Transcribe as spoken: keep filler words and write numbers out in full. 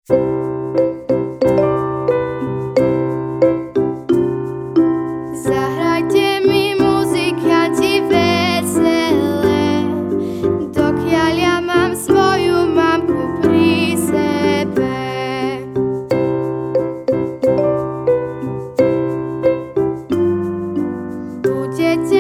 Zahrajte mi muzika ti veselé, dokiaľ ja mám svoju mamku pri sebe. Budete